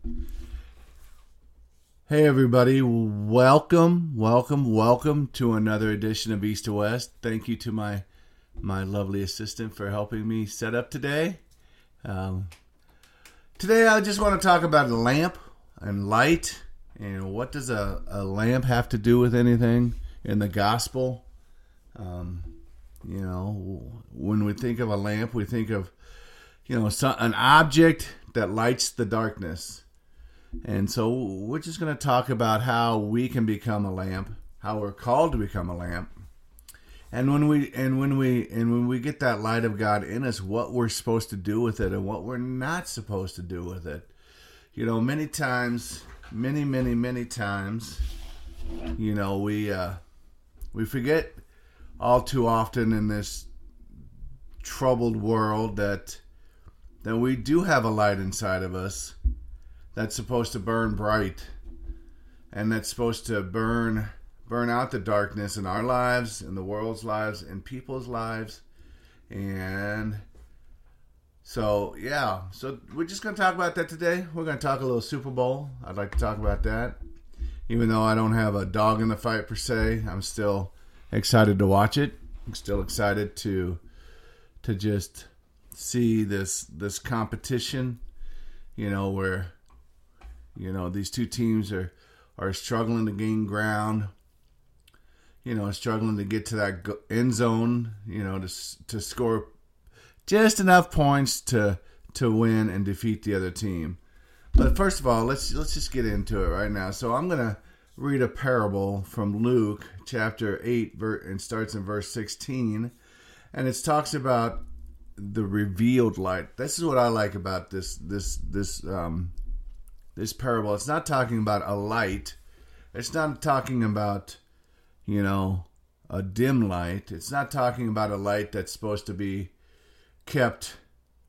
Hey everybody, welcome to another edition of East to West. Thank you to my lovely assistant for helping me set up today. Today I just want to talk about a lamp and light, and what does a lamp have to do with anything in the gospel. When we think of a lamp, we think of an object that lights the darkness. And so we're just going to talk about how we can become a lamp, how we're called to become a lamp, and when we get that light of God in us, what we're supposed to do with it and what we're not supposed to do with it. Many times, many times, we forget all too often in this troubled world that we do have a light inside of us that's supposed to burn bright, and that's supposed to burn out the darkness in our lives, in the world's lives, in people's lives. And so we're just going to talk about that today. We're going to talk a little Super Bowl. I'd like to talk about that. Even though I don't have a dog in the fight per se, I'm still excited to watch it. I'm still excited to just see this competition, where these two teams are struggling to gain ground, struggling to get to that end zone, to score just enough points to win and defeat the other team. But first of all, let's just get into it right now. So I'm going to read a parable from Luke chapter 8, and starts in verse 16. And it talks about the revealed light. This is what I like about this parable. It's not talking about a light. It's not talking about, a dim light. It's not talking about a light that's supposed to be kept,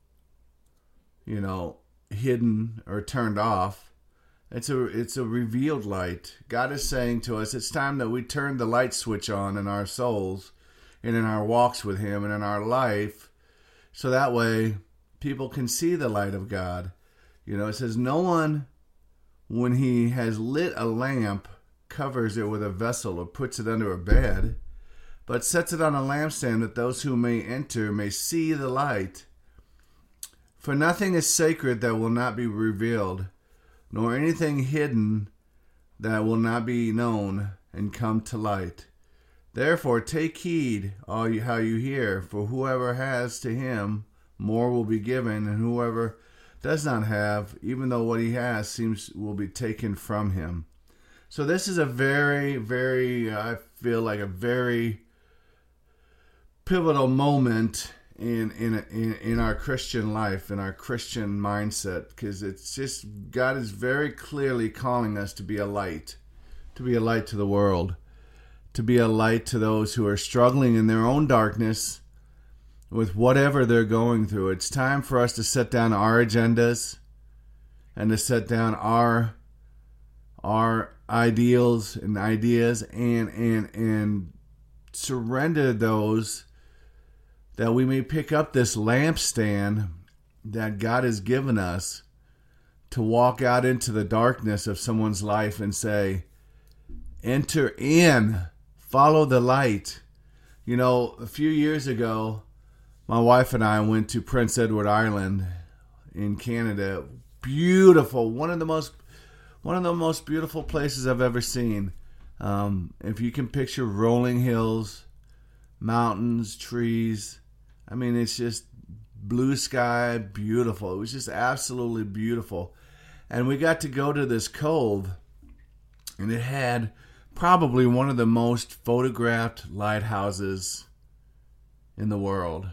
hidden or turned off. It's a revealed light. God is saying to us, it's time that we turn the light switch on in our souls and in our walks with Him and in our life, so that way people can see the light of God. It says, no one, when he has lit a lamp, covers it with a vessel or puts it under a bed, but sets it on a lampstand, that those who may enter may see the light. For nothing is sacred that will not be revealed, nor anything hidden that will not be known and come to light. Therefore take heed how you hear, for whoever has, to him more will be given, and whoever does not have, even though what he has will be taken from him. So this is a very, very, I feel like a very pivotal moment in our Christian life, in our Christian mindset, because it's just, God is very clearly calling us to be a light to the world, to be a light to those who are struggling in their own darkness with whatever they're going through. It's time for us to set down our agendas and to set down our ideals and ideas and surrender those, that we may pick up this lampstand that God has given us to walk out into the darkness of someone's life and say, enter in, follow the light. A few years ago, my wife and I went to Prince Edward Island in Canada. Beautiful, one of the most beautiful places I've ever seen. If you can picture rolling hills, mountains, trees, it's just blue sky, beautiful. It was just absolutely beautiful. And we got to go to this cove, and it had probably one of the most photographed lighthouses in the world.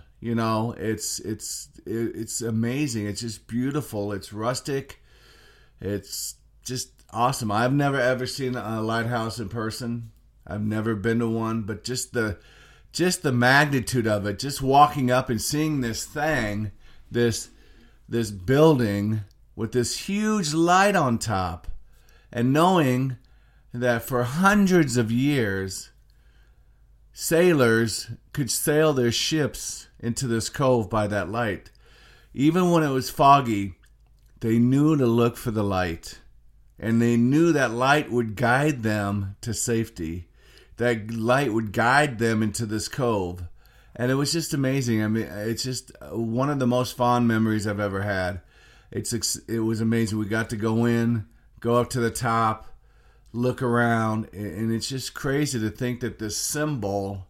It's amazing. It's just beautiful. It's rustic. It's just awesome. I've never ever seen a lighthouse in person. I've never been to one, but just the magnitude of it, just walking up and seeing this thing, this building with this huge light on top, and knowing that for hundreds of years, sailors could sail their ships into this cove by that light. Even when it was foggy, they knew to look for the light. And they knew that light would guide them to safety. That light would guide them into this cove. And it was just amazing. I mean, it's just one of the most fond memories I've ever had. It was amazing. We got to go in, go up to the top, look around, and it's just crazy to think that this symbol,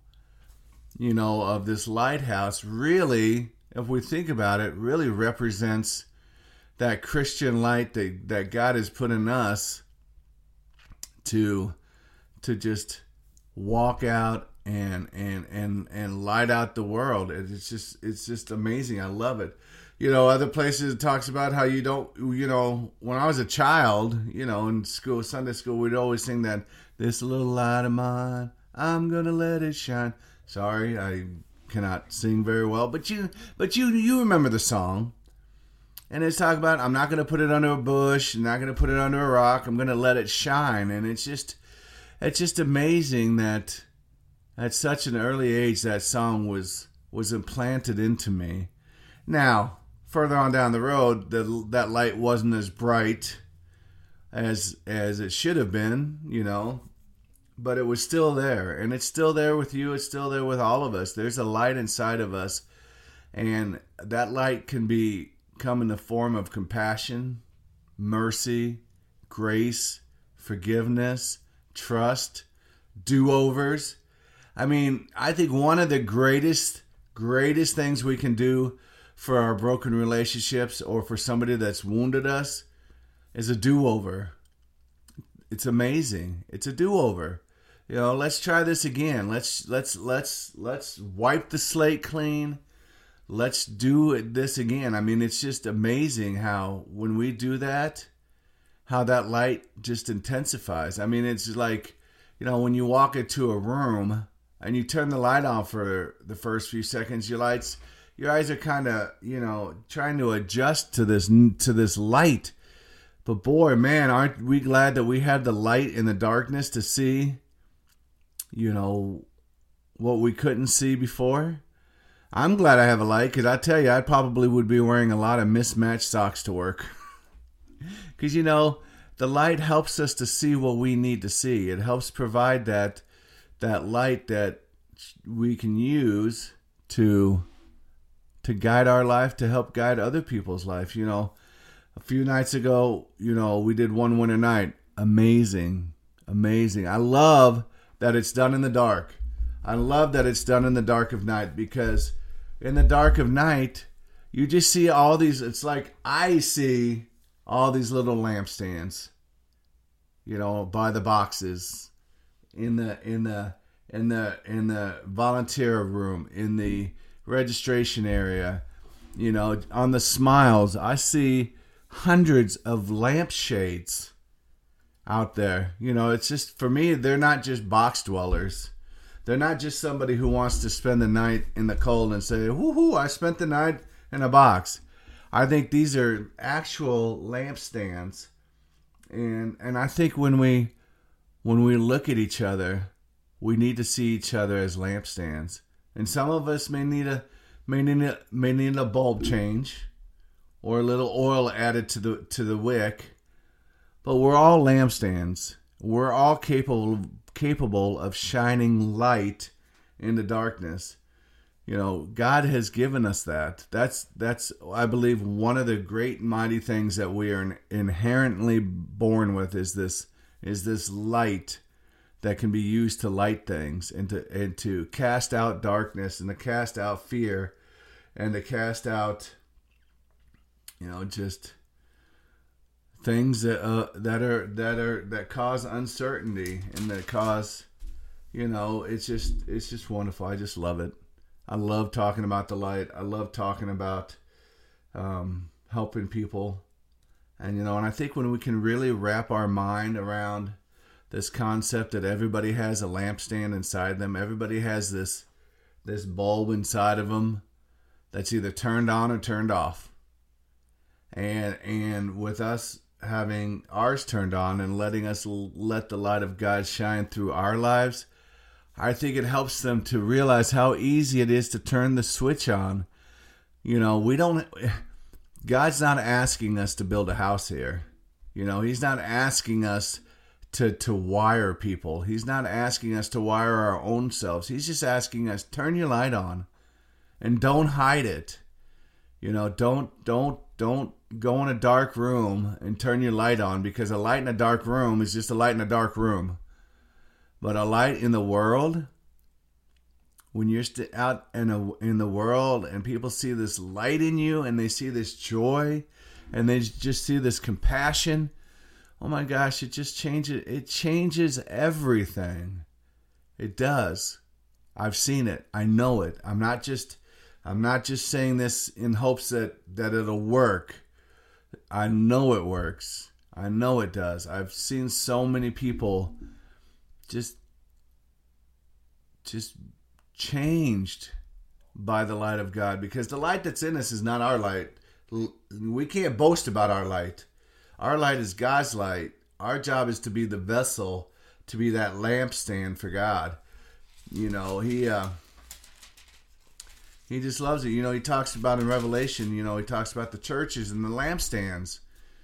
of this lighthouse really, if we think about it, really represents that Christian light that God has put in us to just walk out and light out the world. It's just amazing. I love it. Other places it talks about how you don't, when I was a child, in school, Sunday school, we'd always sing that, this little light of mine, I'm going to let it shine. Sorry, I cannot sing very well, but you remember the song. And it's talking about, I'm not going to put it under a bush, I'm not going to put it under a rock, I'm going to let it shine. And it's just amazing that at such an early age that song was implanted into me. Now, further on down the road, that light wasn't as bright as it should have been, but it was still there. And it's still there with you. It's still there with all of us. There's a light inside of us. And that light can come in the form of compassion, mercy, grace, forgiveness, trust, do-overs. I mean, I think one of the greatest things we can do for our broken relationships or for somebody that's wounded us is a do-over. It's amazing. It's a do-over. Let's try this again. Let's wipe the slate clean. Let's do this again. I mean, it's just amazing how when we do that, how that light just intensifies. I mean, it's like, when you walk into a room and you turn the light on for the first few seconds, your eyes are kind of, trying to adjust to this light. But boy, man, aren't we glad that we have the light in the darkness to see, what we couldn't see before? I'm glad I have a light, because I tell you, I probably would be wearing a lot of mismatched socks to work. Because, the light helps us to see what we need to see. It helps provide that light that we can use to guide our life, to help guide other people's life. A few nights ago, we did One Winter Night. Amazing. I love that it's done in the dark. I love that it's done in the dark of night, because in the dark of night, you just see all these, it's like I see all these little lampstands, by the boxes, in the volunteer room, in the registration area, on the smiles. I see hundreds of lampshades out there. It's just, for me, they're not just box dwellers. They're not just somebody who wants to spend the night in the cold and say, woohoo, I spent the night in a box. I think these are actual lampstands. And I think when we look at each other, we need to see each other as lampstands. And some of us may need a bulb change or a little oil added to the wick. But we're all lampstands. We're all capable of shining light in the darkness. God has given us that. That's I believe one of the great mighty things that we are inherently born with is this light that can be used to light things and to cast out darkness and to cast out fear and to cast out just things that cause uncertainty and that cause it's just wonderful. I just love it. I love talking about the light. I love talking about helping people. And I think when we can really wrap our mind around this concept that everybody has a lampstand inside them, everybody has this bulb inside of them that's either turned on or turned off. And with us having ours turned on and letting us let the light of God shine through our lives, I think it helps them to realize how easy it is to turn the switch on. God's not asking us to build a house here. He's not asking us to wire people. He's not asking us to wire our own selves. He's just asking us, turn your light on and don't hide it. Don't go in a dark room and turn your light on, because a light in a dark room is just a light in a dark room. But a light in the world, when you're out in the world and people see this light in you and they see this joy and they just see this compassion, oh my gosh, it just changes. It changes everything. It does. I've seen it. I know it. I'm not just saying this in hopes that it'll work. I know it works. I know it does. I've seen so many people just changed by the light of God, because the light that's in us is not our light. We can't boast about our light. Our light is God's light. Our job is to be the vessel, to be that lampstand for God. He just loves it. He talks about in Revelation, he talks about the churches and the lampstands,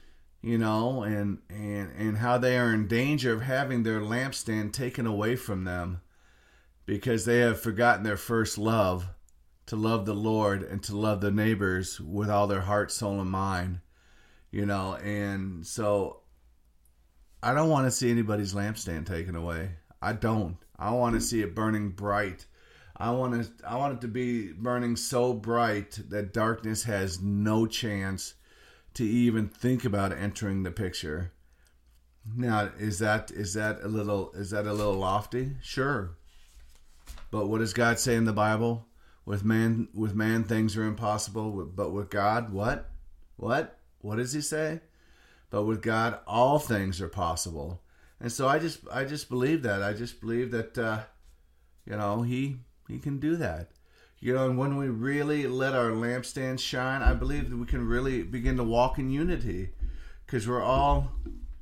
and how they are in danger of having their lampstand taken away from them because they have forgotten their first love, to love the Lord and to love their neighbors with all their heart, soul, and mind. And so I don't want to see anybody's lampstand taken away. I don't. I want to see it burning bright. I want it to be burning so bright that darkness has no chance to even think about entering the picture. Now, is that a little lofty? Sure. But what does God say in the Bible? With man things are impossible, but with God, what? What does he say? But with God, all things are possible. And so I just believe that. I just believe that, he can do that. And when we really let our lampstand shine, I believe that we can really begin to walk in unity, because we're all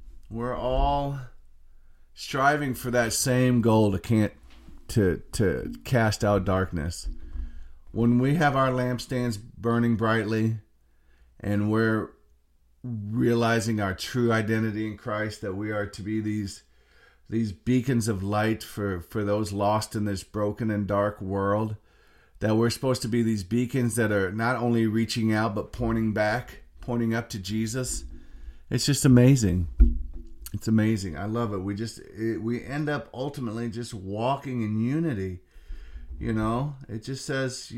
striving for that same goal to cast out darkness. When we have our lampstands burning brightly and we're realizing our true identity in Christ, that we are to be these beacons of light for those lost in this broken and dark world, that we're supposed to be these beacons that are not only reaching out but pointing up to Jesus. It's just amazing. It's amazing. I love it. We end up ultimately just walking in unity. It just says,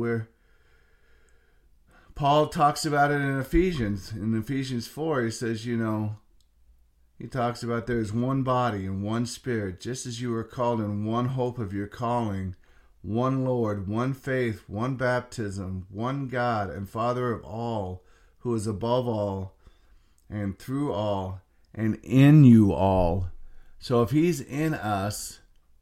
Paul talks about it in Ephesians. In Ephesians 4, he says, he talks about there is one body and one spirit, just as you were called in one hope of your calling, one Lord, one faith, one baptism, one God and Father of all, who is above all and through all and in you all. So if he's in us,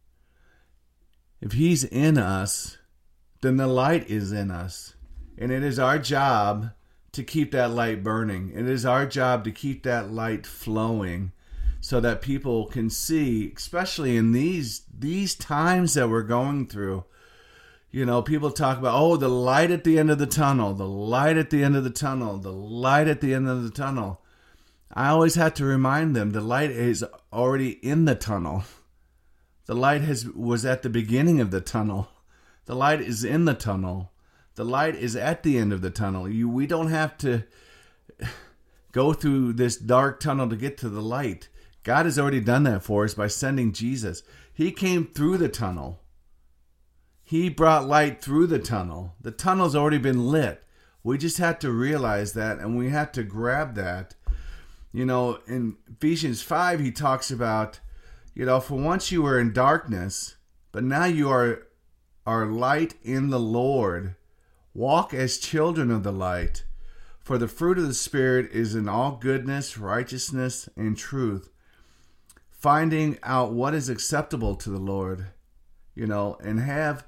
then the light is in us. And it is our job to keep that light burning. It is our job to keep that light flowing so that people can see, especially in these times that we're going through. People talk about, the light at the end of the tunnel, the light at the end of the tunnel, the light at the end of the tunnel. I always have to remind them the light is already in the tunnel. The light was at the beginning of the tunnel. The light is in the tunnel. The light is at the end of the tunnel. We don't have to go through this dark tunnel to get to the light. God has already done that for us by sending Jesus. He came through the tunnel. He brought light through the tunnel. The tunnel's already been lit. We just have to realize that, and we have to grab that. In Ephesians 5, he talks about, for once you were in darkness, but now you are light in the Lord. Walk as children of the light, for the fruit of the Spirit is in all goodness, righteousness, and truth, finding out what is acceptable to the Lord, and have,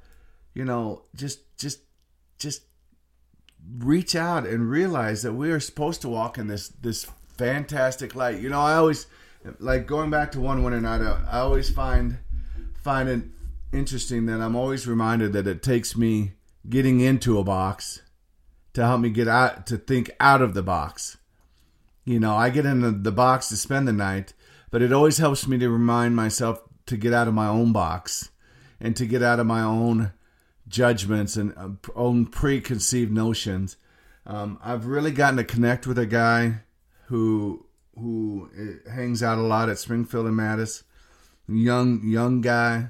just reach out and realize that we are supposed to walk in this fantastic light. I always, like, going back to one winter night, I always find it interesting that I'm always reminded that it takes me getting into a box to help me get out, to think out of the box. I get in the box to spend the night, but it always helps me to remind myself to get out of my own box and to get out of my own judgments and own preconceived notions. I've really gotten to connect with a guy who hangs out a lot at Springfield and Mattis. Young guy.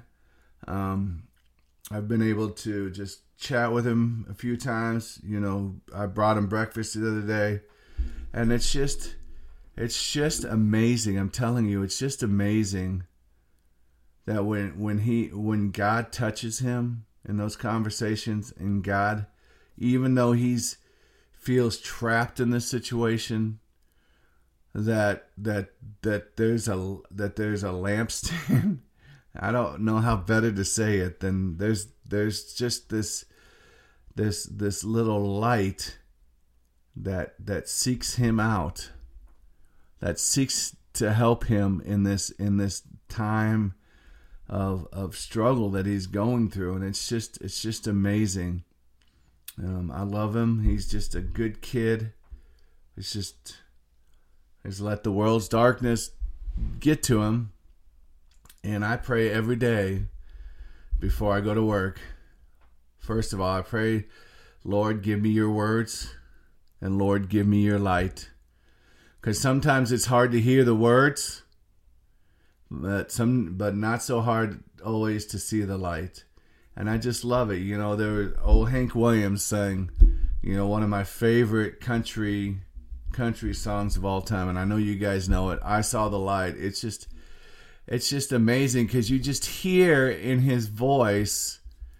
I've been able to just chat with him a few times. I brought him breakfast the other day, and it's just amazing. I'm telling you, it's just amazing that when God touches him in those conversations, and God, even though he's feels trapped in this situation, that there's a lampstand. I don't know how better to say it than there's just this little light that seeks him out, that seeks to help him in this time of struggle that he's going through, and it's just amazing. I love him. He's just a good kid. He's let the world's darkness get to him. And I pray every day before I go to work. First of all, I pray, Lord, give me your words, and Lord, give me your light. Because sometimes it's hard to hear the words, but not so hard always to see the light. And I just love it. There was old Hank Williams sang, one of my favorite country songs of all time, and I know you guys know it. I Saw the Light. It's just amazing because you just hear in his voice,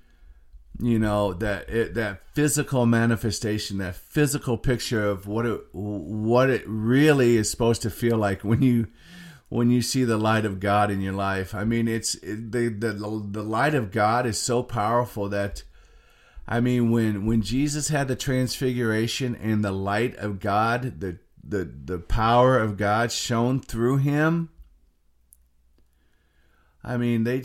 that physical manifestation, that physical picture of what it really is supposed to feel like when you see the light of God in your life. I mean, the light of God is so powerful that, I mean, when Jesus had the transfiguration and the light of God, the power of God shone through him, I mean, it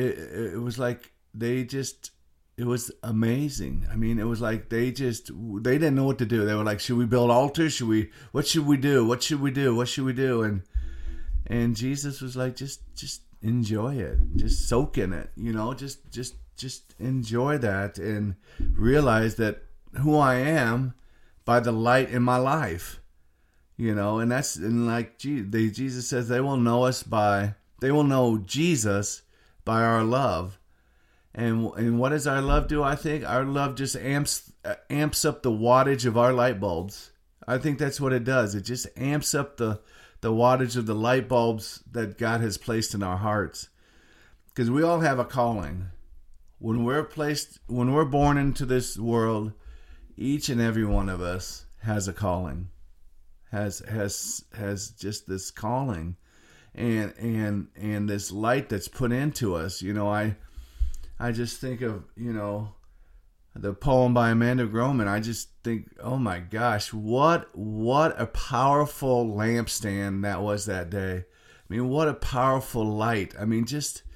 was amazing. I mean, it was like they didn't know what to do. They were like, should we build altars? What should we do? What should we do? What should we do? And Jesus was like, just enjoy it. Just soak in it, just enjoy that and realize that who I am by the light in my life, and like Jesus says, they will know Jesus by our love. And what does our love do? I think our love just amps up the wattage of our light bulbs. I think that's what it does. It just amps up the wattage of the light bulbs that God has placed in our hearts. Because we all have a calling. When we're born into this world, each and every one of us has a calling. Has just this calling. And this light that's put into us. I just think of, the poem by Amanda Groman. I just think, oh my gosh, what a powerful lampstand that was that day. I mean, what a powerful light. I mean,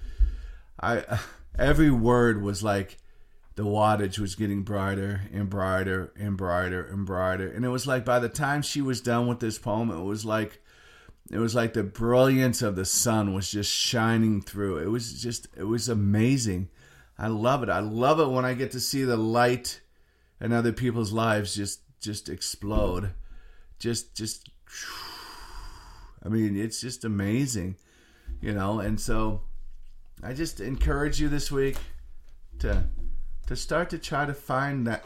every word was like the wattage was getting brighter and brighter and brighter and brighter. And it was like by the time she was done with this poem, it was like the brilliance of the sun was just shining through. It was amazing. I love it. I love it when I get to see the light in other people's lives just explode. I mean, it's just amazing, and so I just encourage you this week to start to try to find that,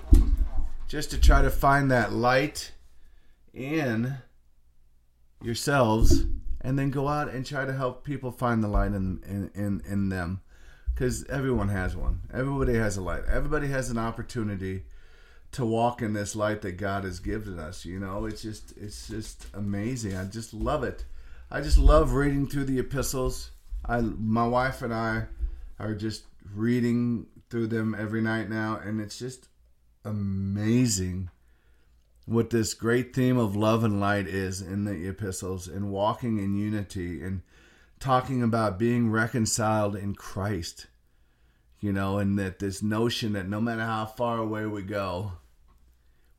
light in yourselves, and then go out and try to help people find the light in them. Because everyone has one. Everybody has a light. Everybody has an opportunity to walk in this light that God has given us. It's just amazing. I just love it. I just love reading through the epistles. My wife and I are just reading through them every night now, and it's just amazing what this great theme of love and light is in the epistles, and walking in unity, and talking about being reconciled in Christ, and that this notion that no matter how far away we go,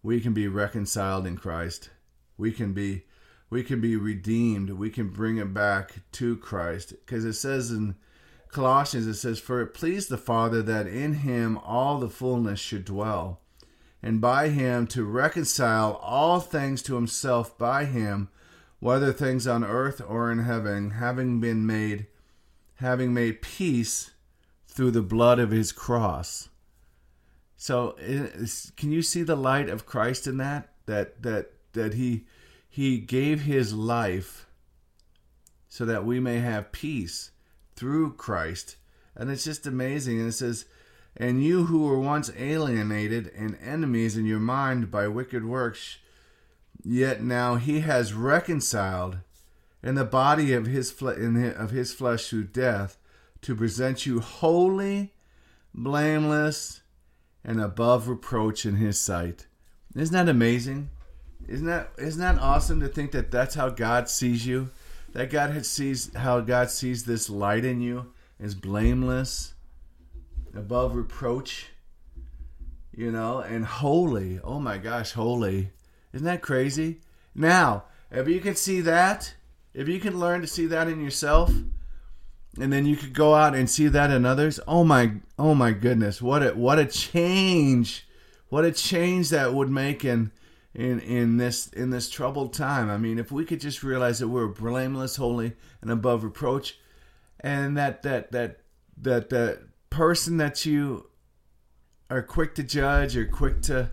we can be reconciled in Christ. We can be redeemed. We can bring it back to Christ. Because it says in Colossians, it says, "For it pleased the Father that in him all the fullness should dwell, and by him to reconcile all things to himself by him, whether things on earth or in heaven, having made peace through the blood of his cross." So can you see the light of Christ in that? That he gave his life so that we may have peace through Christ. And it's just amazing. And it says, "And you who were once alienated and enemies in your mind by wicked works, yet now he has reconciled in the body of his flesh through death, to present you holy, blameless, and above reproach in his sight." Isn't that amazing? Isn't that awesome to think that that's how God sees you? That how God sees this light in you is blameless, above reproach, and holy. Oh my gosh, holy. Isn't that crazy? Now, if you can see that, if you can learn to see that in yourself, and then you could go out and see that in others, oh my goodness, what a change. What a change that would make in this troubled time. I mean, if we could just realize that we're blameless, holy, and above reproach, and that person that you are quick to judge, or quick to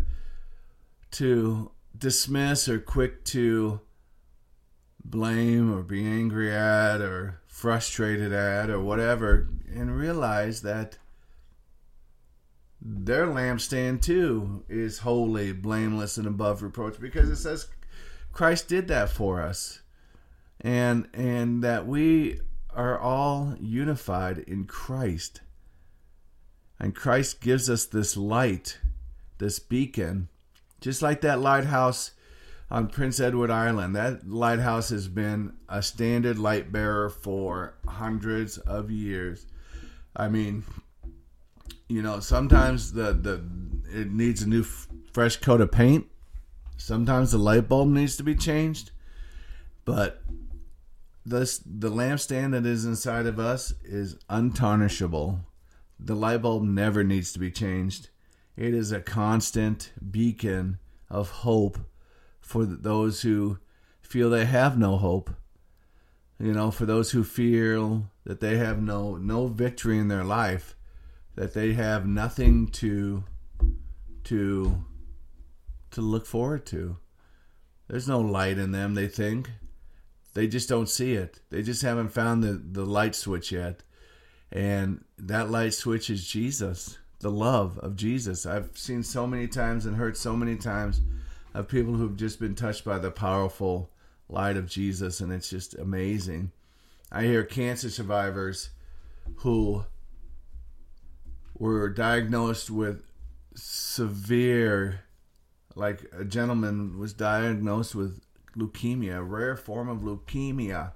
dismiss, or quick to blame, or be angry at, or frustrated at, or whatever, and realize that their lampstand too is holy, blameless, and above reproach, because it says Christ did that for us, and that we are all unified in Christ, and Christ gives us this light, this beacon, just like that lighthouse on Prince Edward Island. That lighthouse has been a standard light bearer for hundreds of years. I mean, sometimes it needs a new fresh coat of paint. Sometimes the light bulb needs to be changed. But the lampstand that is inside of us is untarnishable. The light bulb never needs to be changed. It is a constant beacon of hope for those who feel they have no hope. For those who feel that they have no victory in their life, that they have nothing to look forward to. There's no light in them, they think. They just don't see it. They just haven't found the light switch yet. And that light switch is Jesus, the love of Jesus. I've seen so many times and heard so many times of people who've just been touched by the powerful light of Jesus, and it's just amazing. I hear cancer survivors who were diagnosed with severe, like a gentleman was diagnosed with leukemia, a rare form of leukemia.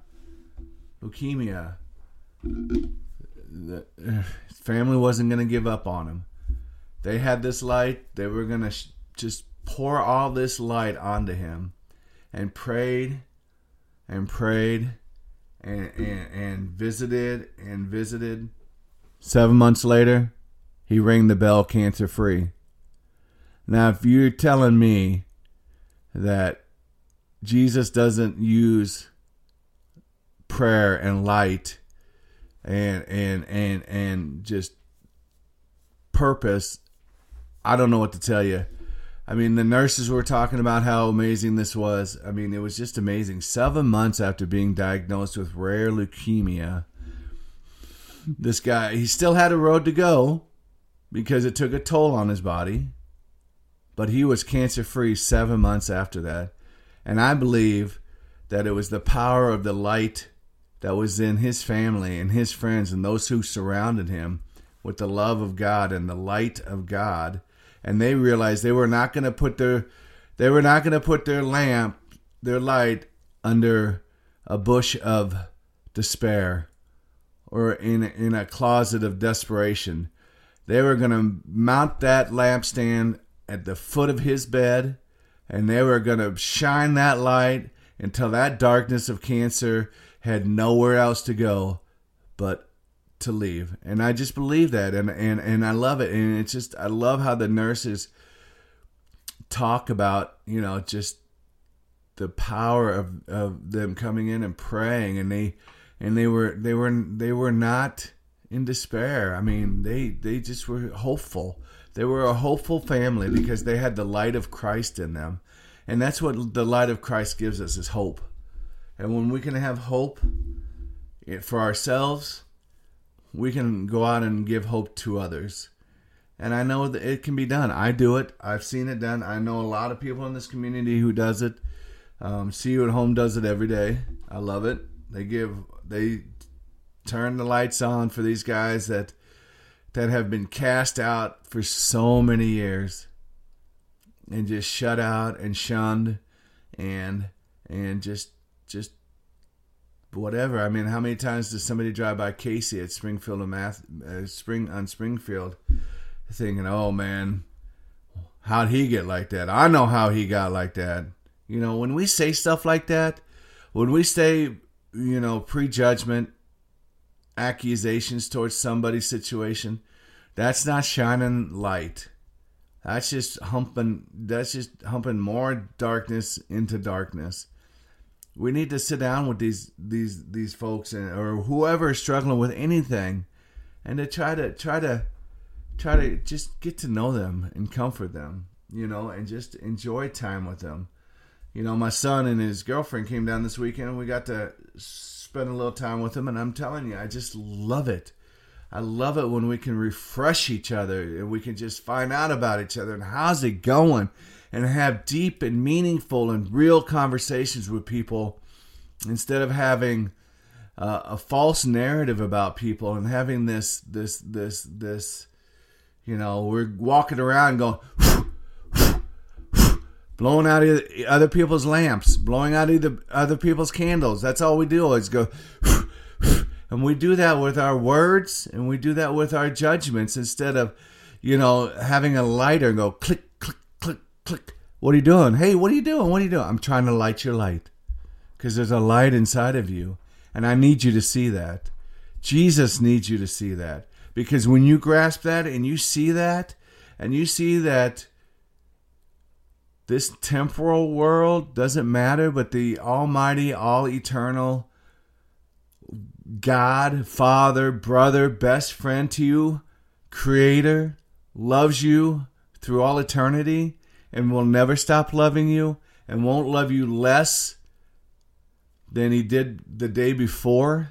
The family wasn't going to give up on him. They had this light. They were going to just pour all this light onto him, and prayed and prayed and visited. 7 months later, he rang the bell, cancer free. Now, if you're telling me that Jesus doesn't use prayer and light and just purpose, I don't know what to tell you. I mean, the nurses were talking about how amazing this was. I mean, it was just amazing. 7 months after being diagnosed with rare leukemia, this guy, he still had a road to go because it took a toll on his body, but he was cancer-free 7 months after that. And I believe that it was the power of the light that was in his family and his friends and those who surrounded him with the love of God and the light of God. And they realized they were not going to put their light under a bush of despair or in a closet of desperation. They were going to mount that lampstand at the foot of his bed, And they were going to shine that light until that darkness of cancer had nowhere else to go but to leave. And I just believe that. And I love it. And it's just, I love how the nurses talk about, just the power of them coming in and praying. And they were not in despair. I mean, they just were hopeful. They were a hopeful family because they had the light of Christ in them. And that's what the light of Christ gives us, is hope. And when we can have hope for ourselves, we can go out and give hope to others. And I know that it can be done. I do it. I've seen it done. I know a lot of people in this community who does it. See You at Home does it every day. I love it. They turn the lights on for these guys that have been cast out for so many years and just shut out and shunned and just whatever. I mean, how many times does somebody drive by Casey at Springfield on Springfield thinking, oh man, how'd he get like that? I know how he got like that. When we say stuff like that, when we say, prejudgment, accusations towards somebody's situation, that's not shining light. That's just humping more darkness into darkness. We need to sit down with these folks or whoever is struggling with anything, and to try to just get to know them and comfort them, and just enjoy time with them. My son and his girlfriend came down this weekend, and we got to spend a little time with them, and I'm telling you, I just love it. I love it when we can refresh each other and we can just find out about each other and how's it going, and have deep and meaningful and real conversations with people instead of having a false narrative about people and having this we're walking around going blowing out other people's lamps, blowing out other people's candles. That's all we do is go. And we do that with our words, and we do that with our judgments instead of, having a lighter and go click, click, click, click. What are you doing? Hey, what are you doing? What are you doing? I'm trying to light your light because there's a light inside of you, and I need you to see that. Jesus needs you to see that, because when you grasp that and you see that, this temporal world doesn't matter, but the almighty, all eternal God, Father, brother, best friend to you, Creator, loves you through all eternity and will never stop loving you and won't love you less than he did the day before.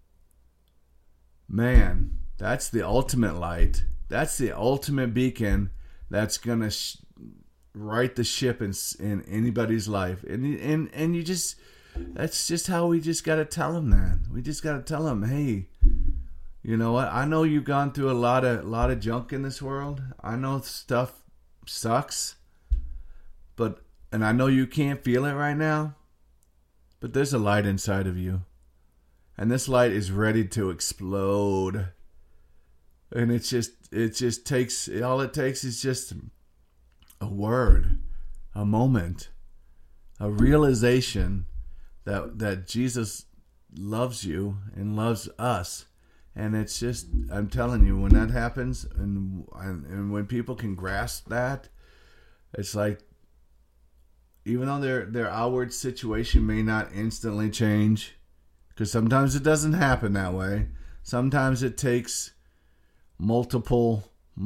Man, that's the ultimate light. That's the ultimate beacon that's going to right the ship in anybody's life. And you just... That's just how we just got to tell them that. We just got to tell them, hey, you know what? I know you've gone through a lot of junk in this world. I know stuff sucks, and I know you can't feel it right now, but there's a light inside of you, and this light is ready to explode. And it just takes all it takes is just a word, a moment, a realization that Jesus loves you and loves us. And it's just, I'm telling you, when that happens and when people can grasp that, it's like, even though their outward situation may not instantly change, because sometimes it doesn't happen that way. Sometimes it takes multiple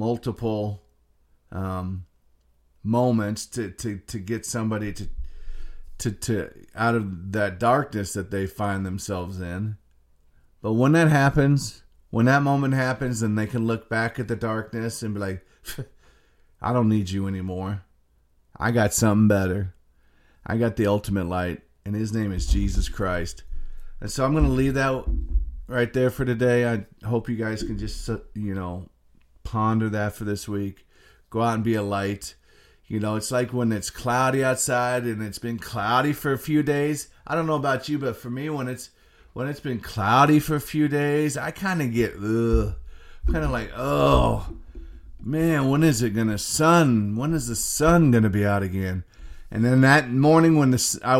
moments to get somebody to out of that darkness that they find themselves in. But when that happens, when that moment happens, and they can look back at the darkness and be like, I don't need you anymore. I got something better. I got the ultimate light, and his name is Jesus Christ. And so I'm going to leave that right there for today. I hope you guys can just, ponder that for this week. Go out and be a light. It's like when it's cloudy outside and it's been cloudy for a few days. I don't know about you, but for me, when it's been cloudy for a few days, I kind of get, kind of like, oh, man, when is the sun going to be out again? And then that morning when I